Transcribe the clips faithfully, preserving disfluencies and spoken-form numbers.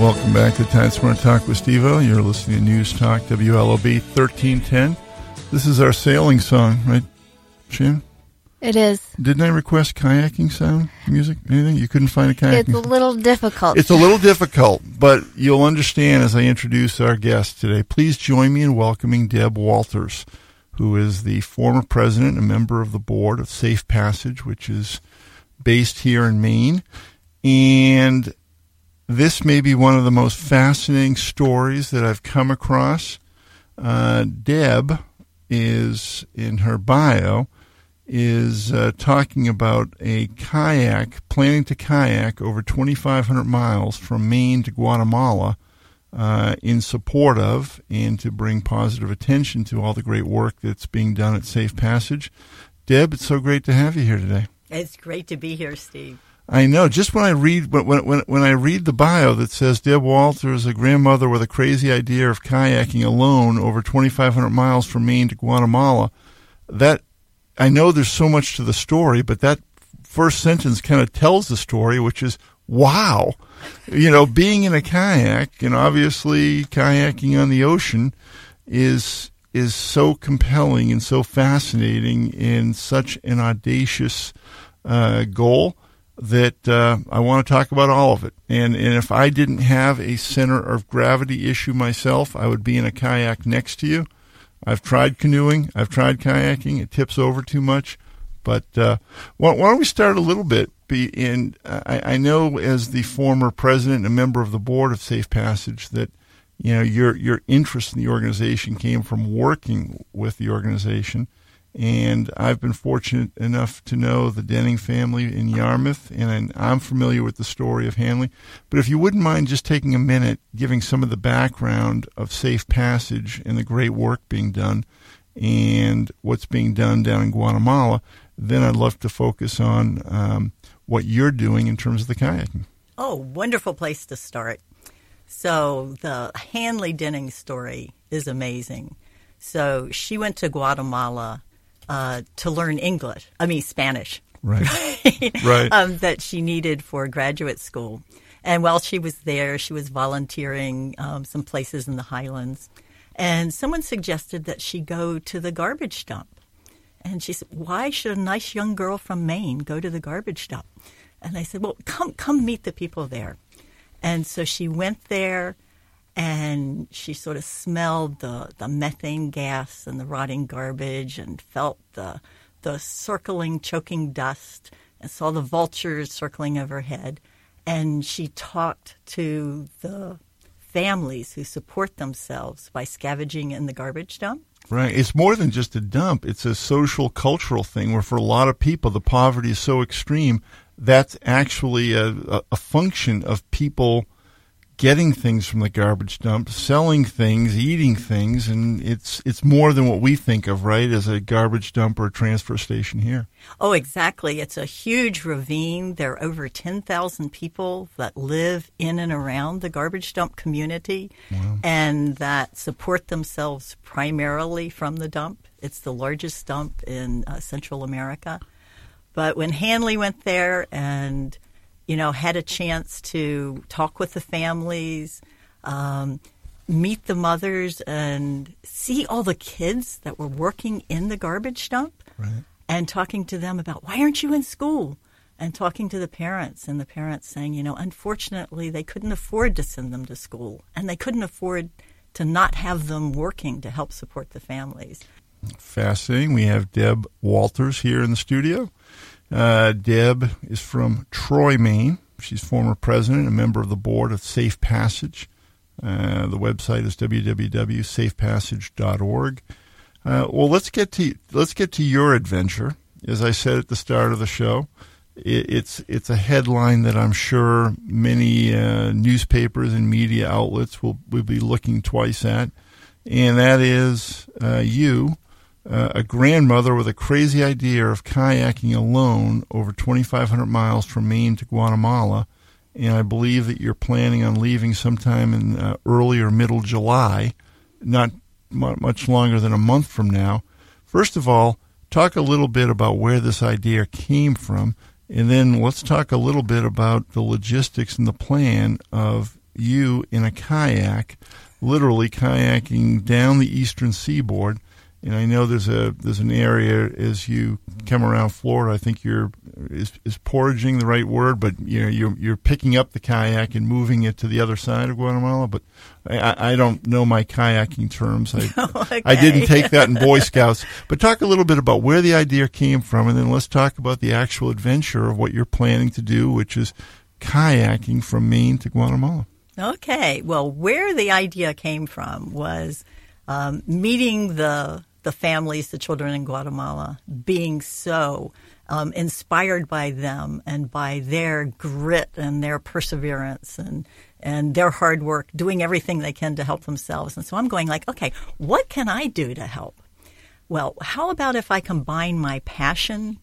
Welcome back to Time Smart Talk with Steve-O. You're listening to News Talk W L O B thirteen ten. This is our sailing song, right, Shannon? It is. Didn't I request kayaking sound music? Anything? You couldn't find a kayaking? It's a little difficult. It's a little difficult, but you'll understand as I introduce our guest today. Please join me in welcoming Deb Walters, who is the former president and member of the board of Safe Passage, which is based here in Maine. And this may be one of the most fascinating stories that I've come across. Uh, Deb is, in her bio, is uh, talking about a kayak, planning to kayak over twenty-five hundred miles from Maine to Guatemala uh, in support of and to bring positive attention to all the great work that's being done at Safe Passage. Deb, it's so great to have you here today. It's great to be here, Steve. I know. Just when I read when when when I read the bio that says Deb Walters, a grandmother with a crazy idea of kayaking alone over twenty-five hundred miles from Maine to Guatemala, that I know there's so much to the story, but that first sentence kind of tells the story, which is wow. You know, being in a kayak and obviously kayaking on the ocean is is so compelling and so fascinating and such an audacious uh, goal that uh, I want to talk about all of it. And, and if I didn't have a center of gravity issue myself, I would be in a kayak next to you. I've tried canoeing. I've tried kayaking. It tips over too much. But uh, why, why don't we start a little bit? Be in, I, I know as the former president and member of the board of Safe Passage that you know your your interest in the organization came from working with the organization. And I've been fortunate enough to know the Denning family in Yarmouth, and I'm familiar with the story of Hanley. But if you wouldn't mind just taking a minute, giving some of the background of Safe Passage and the great work being done and what's being done down in Guatemala, then I'd love to focus on um, what you're doing in terms of the kayaking. Oh, wonderful place to start. So the Hanley Denning story is amazing. So she went to Guatemala Uh, to learn English, I mean Spanish, right? right. right. Um, that she needed for graduate school. And while she was there, she was volunteering um, some places in the Highlands. And someone suggested that she go to the garbage dump. And she said, why should a nice young girl from Maine go to the garbage dump? And I said, well, come, come meet the people there. And so she went there. And she sort of smelled the, the methane gas and the rotting garbage and felt the the circling, choking dust and saw the vultures circling overhead. And she talked to the families who support themselves by scavenging in the garbage dump. Right. It's more than just a dump. It's a social, cultural thing where for a lot of people the poverty is so extreme that's actually a, a, a function of people getting things from the garbage dump, selling things, eating things, and it's it's more than what we think of, right, as a garbage dump or a transfer station here. Oh, exactly. It's a huge ravine. There are over ten thousand people that live in and around the garbage dump community wow. and that support themselves primarily from the dump. It's the largest dump in uh, Central America. But when Hanley went there and you know, had a chance to talk with the families, um, meet the mothers, and see all the kids that were working in the garbage dump right. and talking to them about, why aren't you in school? And talking to the parents, and the parents saying, you know, unfortunately, they couldn't afford to send them to school, and they couldn't afford to not have them working to help support the families. Fascinating. We have Deb Walters here in the studio. Uh, Deb is from Troy, Maine. She's former president and member of the board of Safe Passage. Uh, the website is w w w dot safe passage dot org. Uh, well, let's get to let's get to your adventure. As I said at the start of the show, it, it's it's a headline that I'm sure many uh, newspapers and media outlets will will be looking twice at, and that is uh, you. Uh, a grandmother with a crazy idea of kayaking alone over twenty-five hundred miles from Maine to Guatemala, and I believe that you're planning on leaving sometime in uh, early or middle July, not m- much longer than a month from now. First of all, talk a little bit about where this idea came from, and then let's talk a little bit about the logistics and the plan of you in a kayak, literally kayaking down the eastern seaboard. And I know there's a there's an area as you come around Florida. I think you're is is portaging the right word, but you know you're you're picking up the kayak and moving it to the other side of Guatemala. But I, I don't know my kayaking terms. I okay. I didn't take that in Boy Scouts. But talk a little bit about where the idea came from, and then let's talk about the actual adventure of what you're planning to do, which is kayaking from Maine to Guatemala. Okay. Well, where the idea came from was um, meeting the the families, the children in Guatemala, being so um, inspired by them and by their grit and their perseverance and and their hard work, doing everything they can to help themselves. And so I'm going like, okay, what can I do to help? Well, how about if I combine my passion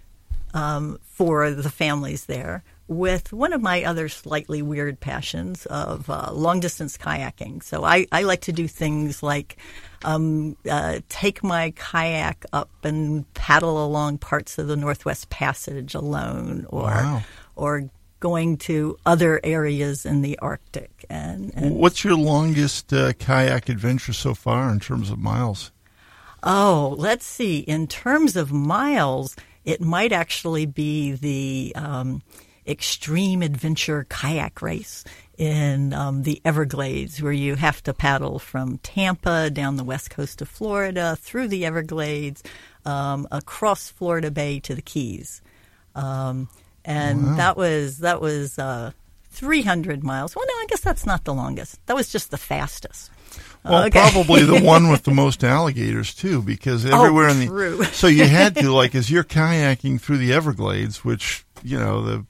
um, for the families there with one of my other slightly weird passions of uh, long-distance kayaking. So I, I like to do things like um, uh, take my kayak up and paddle along parts of the Northwest Passage alone, or wow. or going to other areas in the Arctic. And, and what's your longest uh, kayak adventure so far in terms of miles? Oh, let's see. In terms of miles, it might actually be the um, Extreme Adventure Kayak Race in um, the Everglades, where you have to paddle from Tampa down the west coast of Florida, through the Everglades, um, across Florida Bay to the Keys. Um, and wow. that was that was uh, three hundred miles. Well, no, I guess that's not the longest. That was just the fastest. Well, okay. Probably the one with the most alligators, too, because everywhere oh, in the... true. So you had to, like, as you're kayaking through the Everglades, which, you know, the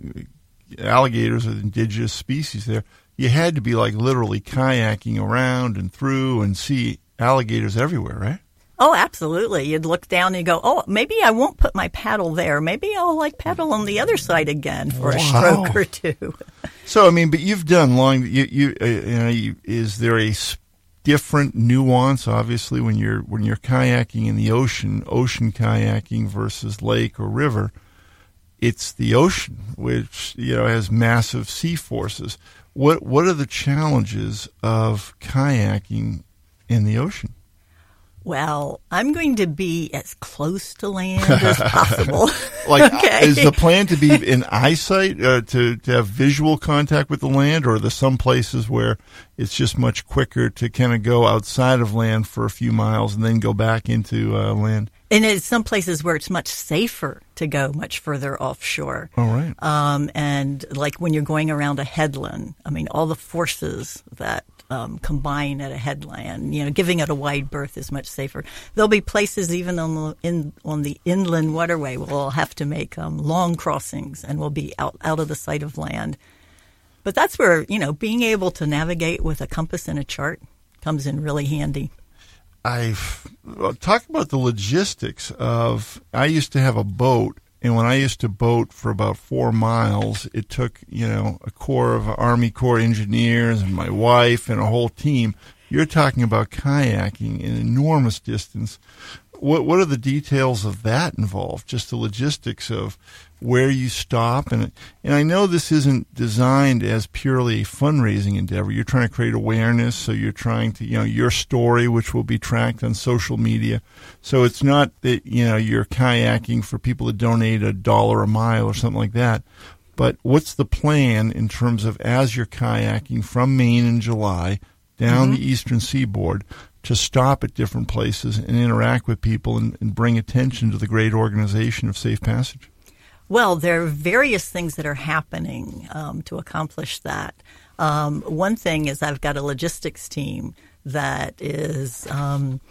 alligators are the indigenous species there, you had to be, like, literally kayaking around and through and see alligators everywhere, right? Oh, absolutely. You'd look down and you go, oh, maybe I won't put my paddle there. Maybe I'll, like, paddle on the other side again for wow. a stroke or two. So, I mean, but you've done long... You, you, uh, you know, you, is there a different nuance, obviously, when you're when you're kayaking in the ocean, ocean kayaking versus lake or river? It's the ocean, which, you know, has massive sea forces. What what are the challenges of kayaking in the ocean? Well, I'm going to be as close to land as possible. Like, okay. Is the plan to be in eyesight, uh, to, to have visual contact with the land, or are there some places where it's just much quicker to kind of go outside of land for a few miles and then go back into uh, land? And there's some places where it's much safer to go much further offshore. All right. Um, and like when you're going around a headland, I mean, all the forces that um, combine at a headland, you know, giving it a wide berth is much safer. There'll be places even on the, in, on the inland waterway where we'll have to make um, long crossings and we'll be out, out of the sight of land. But that's where, you know, being able to navigate with a compass and a chart comes in really handy. I've well, talk about the logistics of. I used to have a boat, and when I used to boat for about four miles, it took you know a corps of Army Corps engineers and my wife and a whole team. You're talking about kayaking an enormous distance. What what are the details of that involved? Just the logistics of where you stop, and and I know this isn't designed as purely a fundraising endeavor. You're trying to create awareness, so you're trying to, you know, your story, which will be tracked on social media. So it's not that, you know, you're kayaking for people to donate a dollar a mile or something like that. But what's the plan in terms of as you're kayaking from Maine in July down mm-hmm. the eastern seaboard to stop at different places and interact with people and, and bring attention to the great organization of Safe Passage? Well, there are various things that are happening um, to accomplish that. Um, one thing is I've got a logistics team that is um,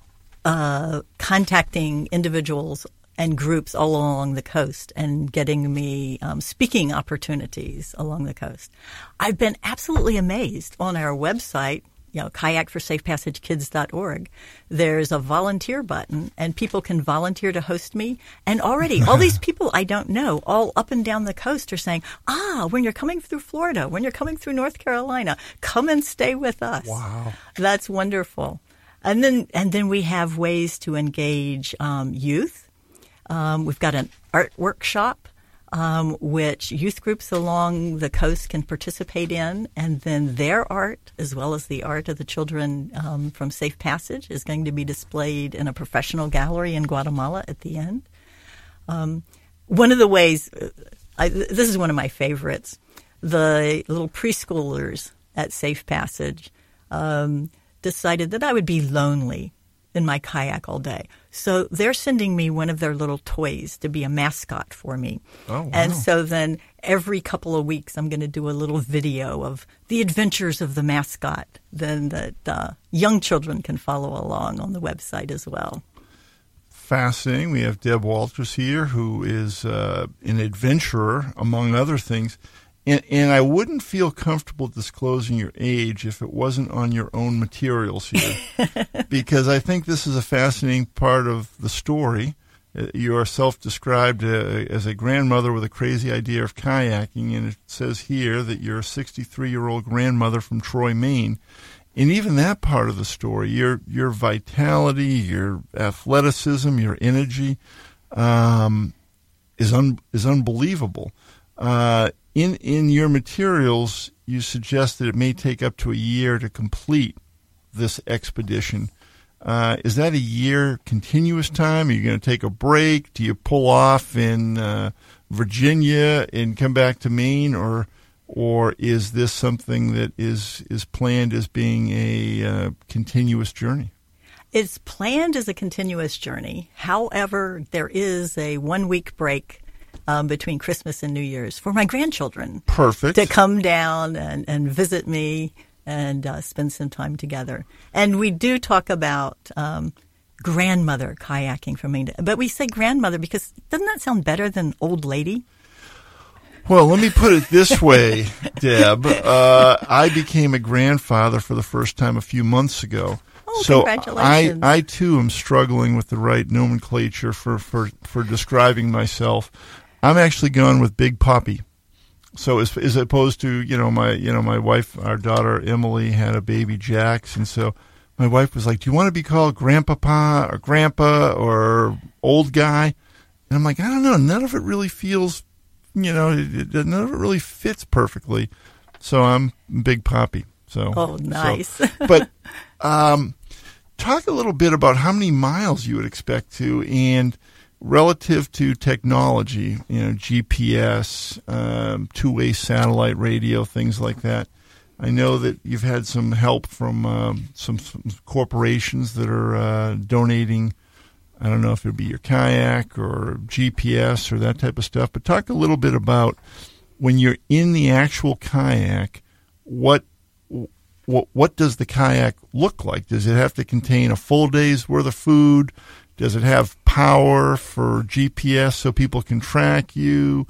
uh, contacting individuals and groups all along the coast and getting me um, speaking opportunities along the coast. I've been absolutely amazed on our website, you know, kayak for safe passage kids dot org. There's a volunteer button, and people can volunteer to host me. And already, all these people I don't know, all up and down the coast are saying, ah, when you're coming through Florida, when you're coming through North Carolina, come and stay with us. Wow. That's wonderful. And then, and then we have ways to engage um, youth. Um, we've got an art workshop um, which youth groups along the coast can participate in, and then their art, as well as the art of the children um, from Safe Passage, is going to be displayed in a professional gallery in Guatemala at the end. Um, one of the ways, I, this is one of my favorites, the little preschoolers at Safe Passage um, decided that I would be lonely in my kayak all day. So they're sending me one of their little toys to be a mascot for me. Oh, wow. And so then every couple of weeks I'm going to do a little video of the adventures of the mascot, then that uh, young children can follow along on the website as well. Fascinating. We have Deb Walters here, who is uh, an adventurer, among other things. And, and I wouldn't feel comfortable disclosing your age if it wasn't on your own materials here, because I think this is a fascinating part of the story. Uh, you are self-described uh, as a grandmother with a crazy idea of kayaking, and it says here that you're a sixty-three-year-old grandmother from Troy, Maine. And even that part of the story, your your vitality, your athleticism, your energy, um, is un, is unbelievable. Uh, in in your materials, you suggest that it may take up to a year to complete this expedition. Uh, is that a year continuous time? Are you going to take a break? Do you pull off in uh, Virginia and come back to Maine, or or is this something that is is planned as being a uh, continuous journey? It's planned as a continuous journey. However, there is a one-week break um, between Christmas and New Year's for my grandchildren. Perfect. To come down and, and visit me and uh, spend some time together. And we do talk about um, grandmother kayaking from Maine. But we say grandmother because doesn't that sound better than old lady? Well, let me put it this way, Deb. Uh, I became a grandfather for the first time a few months ago. Oh, so congratulations. I, I, too, am struggling with the right nomenclature for, for, for describing myself. I'm actually going with Big Poppy. So as, as opposed to, you know, my you know my wife, our daughter Emily had a baby Jax, and so my wife was like, do you want to be called Grandpapa or Grandpa or old guy? And I'm like, I don't know. None of it really feels, you know, it, it, none of it really fits perfectly. So I'm Big Poppy. So oh, nice. So, but um, talk a little bit about how many miles you would expect to, and relative to technology, you know, G P S, um, two-way satellite radio, things like that. I know that you've had some help from um, some, some corporations that are uh, donating. I don't know if it would be your kayak or G P S or that type of stuff, but talk a little bit about when you're in the actual kayak, what what what does the kayak look like? Does it have to contain a full day's worth of food? Does it have power for G P S so people can track you?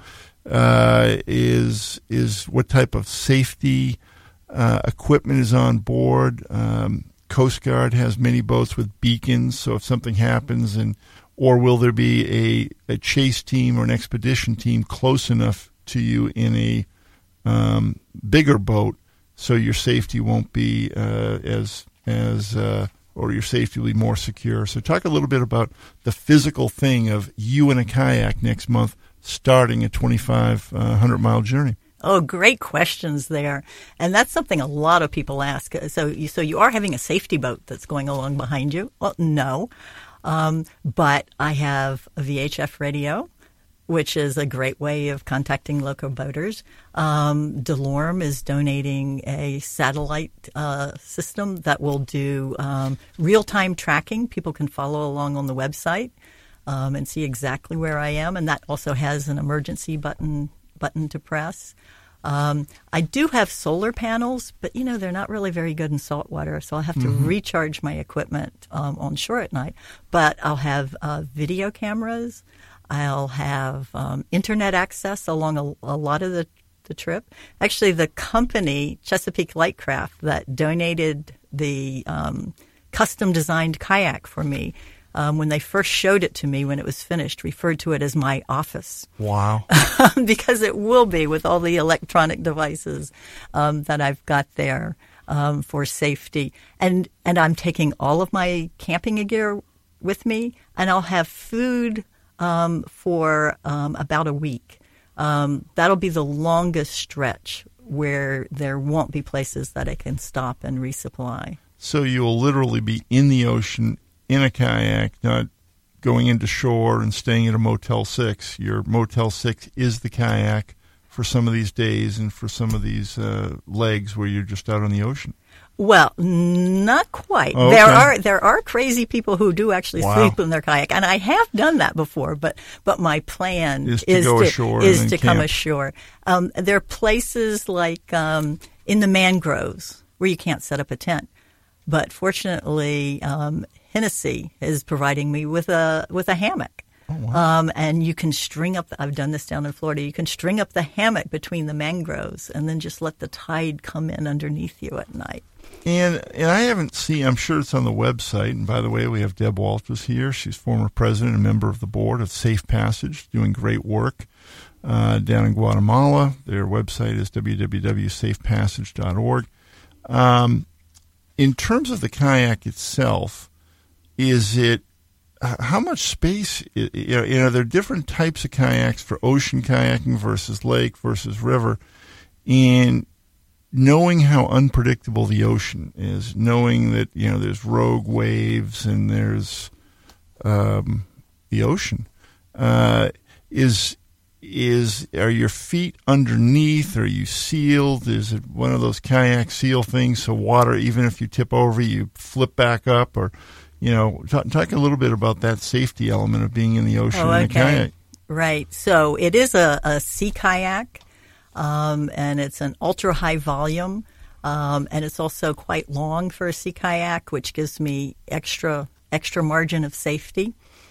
Uh, is is what type of safety uh, equipment is on board? Um, Coast Guard has many boats with beacons, so if something happens, and or will there be a, a chase team or an expedition team close enough to you in a um, bigger boat so your safety won't be uh, as as uh, or your safety will be more secure? So talk a little bit about the physical thing of you in a kayak next month starting a twenty-five hundred mile journey. Oh, great questions there. And that's something a lot of people ask. So you, so you are having a safety boat that's going along behind you? Well, no. Um, but I have a V H F radio, which is a great way of contacting local boaters. Um, DeLorme is donating a satellite uh, system that will do um, real-time tracking. People can follow along on the website um, and see exactly where I am. And that also has an emergency button button to press. Um, I do have solar panels, but, you know, they're not really very good in salt water, so I'll have to mm-hmm. recharge my equipment um, on shore at night. But I'll have uh, video cameras. I'll have um, internet access along a, a lot of the, the trip. Actually, the company, Chesapeake Lightcraft, that donated the um, custom-designed kayak for me, um, when they first showed it to me when it was finished, referred to it as my office. Wow. Because it will be with all the electronic devices um, that I've got there um, for safety. And, and I'm taking all of my camping gear with me, and I'll have food Um, for um, about a week. um, that'll be the longest stretch where there won't be places that I can stop and resupply. So you will literally be in the ocean in a kayak, not going into shore and staying at a Motel six. Your Motel six is the kayak for some of these days and for some of these uh, legs where you're just out on the ocean. Well, not quite. Oh, there okay. are there are crazy people who do actually Wow. sleep in their kayak, and I have done that before. But but my plan Is is, to go to, ashore is and to then come camp. ashore. Um, there are places like um, in the mangroves where you can't set up a tent, but fortunately, um, Hennessy is providing me with a with a hammock. Oh, wow. Um, and you can string up, I've done this down in Florida, you can string up the hammock between the mangroves and then just let the tide come in underneath you at night. And and I haven't seen, I'm sure it's on the website. And by the way, we have Deb Walters here. She's former president and member of the board of Safe Passage, doing great work uh, down in Guatemala. Their website is w w w dot safe passage dot org. Um, in terms of the kayak itself, is it, how much space, you know, you know, there are different types of kayaks for ocean kayaking versus lake versus river. And knowing how unpredictable the ocean is, knowing that, you know, there's rogue waves and there's um, the ocean, uh, is, is, are your feet underneath? Are you sealed? Is it one of those kayak seal things so water, even if you tip over, you flip back up? Or, you know, talk, talk a little bit about that safety element of being in the ocean Oh, in a okay. kayak. Right. So it is a, a sea kayak, um, and it's an ultra high volume, um, and it's also quite long for a sea kayak, which gives me extra extra margin of safety.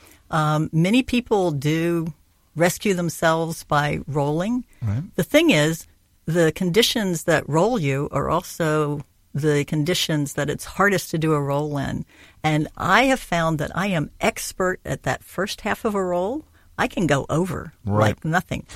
Um, many people do rescue themselves by rolling. Right. The thing is, the conditions that roll you are also the conditions that it's hardest to do a roll in. And I have found that I am expert at that first half of a roll. I can go over Right. like nothing.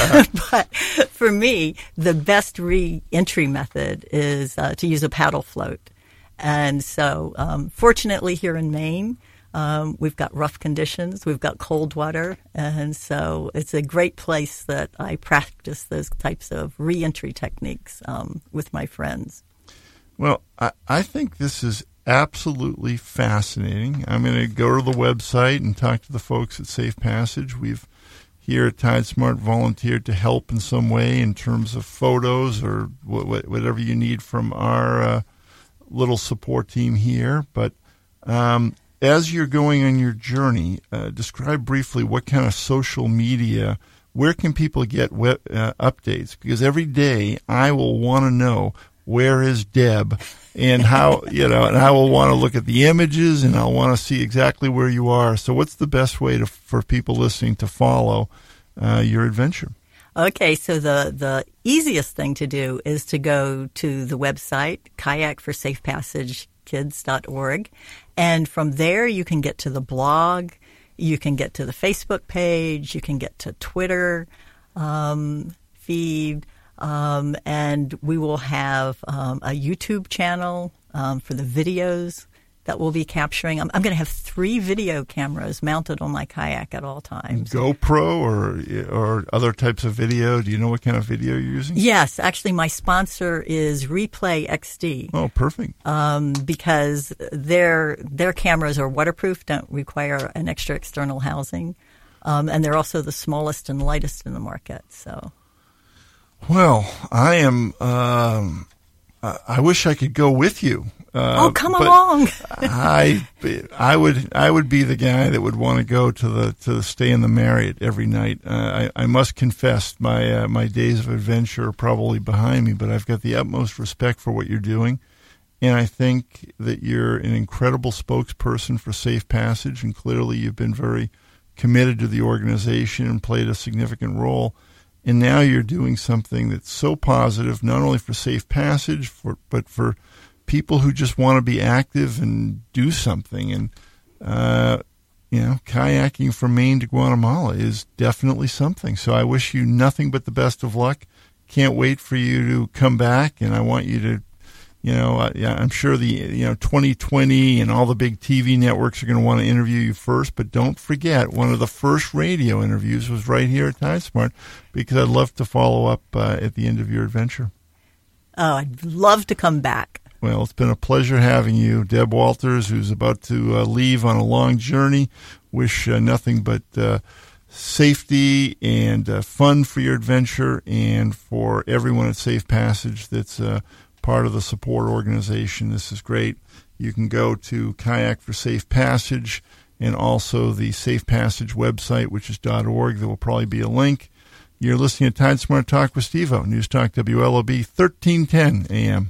But for me, the best re-entry method is uh, to use a paddle float. And so um, fortunately here in Maine, um, we've got rough conditions. We've got cold water. And so it's a great place that I practice those types of re-entry techniques um, with my friends. Well, I, I think this is absolutely fascinating. I'm going to go to the website and talk to the folks at Safe Passage. We've here at Tide Smart volunteered to help in some way in terms of photos or wh- wh- whatever you need from our uh, little support team here. But um, as you're going on your journey, uh, describe briefly what kind of social media, where can people get web, uh, updates? Because every day I will want to know, where is Deb, and how, you know, and I will want to look at the images and I'll want to see exactly where you are. So what's the best way to, for people listening to follow uh, your adventure? Okay, so the, the easiest thing to do is to go to the website, kayak for safe passage kids dot org, and from there you can get to the blog, you can get to the Facebook page, you can get to Twitter um, feed, Um, and we will have um, a YouTube channel um, for the videos that we'll be capturing. I'm, I'm going to have three video cameras mounted on my kayak at all times. GoPro or or other types of video? Do you know what kind of video you're using? Yes, actually, my sponsor is Replay X D. Oh, perfect. Um, because their their cameras are waterproof, don't require an extra external housing, um, and they're also the smallest and lightest in the market. So. Well, I am. Um, I wish I could go with you. Uh, oh, come along! I, I would, I would be the guy that would want to go to the to the stay in the Marriott every night. Uh, I, I must confess, my uh, my days of adventure are probably behind me, but I've got the utmost respect for what you're doing, and I think that you're an incredible spokesperson for Safe Passage, and clearly you've been very committed to the organization and played a significant role. And now you're doing something that's so positive, not only for Safe Passage, for, but for people who just want to be active and do something. And, uh, you know, kayaking from Maine to Guatemala is definitely something. So I wish you nothing but the best of luck. Can't wait for you to come back, and I want you to You know, uh, yeah, I'm sure the you know twenty twenty and all the big T V networks are going to want to interview you first. But don't forget, one of the first radio interviews was right here at TimeSmart, because I'd love to follow up uh, at the end of your adventure. Oh, I'd love to come back. Well, it's been a pleasure having you, Deb Walters, who's about to uh, leave on a long journey. Wish uh, nothing but uh, safety and uh, fun for your adventure, and for everyone at Safe Passage that's uh, part of the support organization. This is great. You can go to Kayak for Safe Passage, and also the Safe Passage website, which is .org. There will probably be a link. You're listening to Time Smart Talk with Steve-O, News Talk W L O B, thirteen ten A M.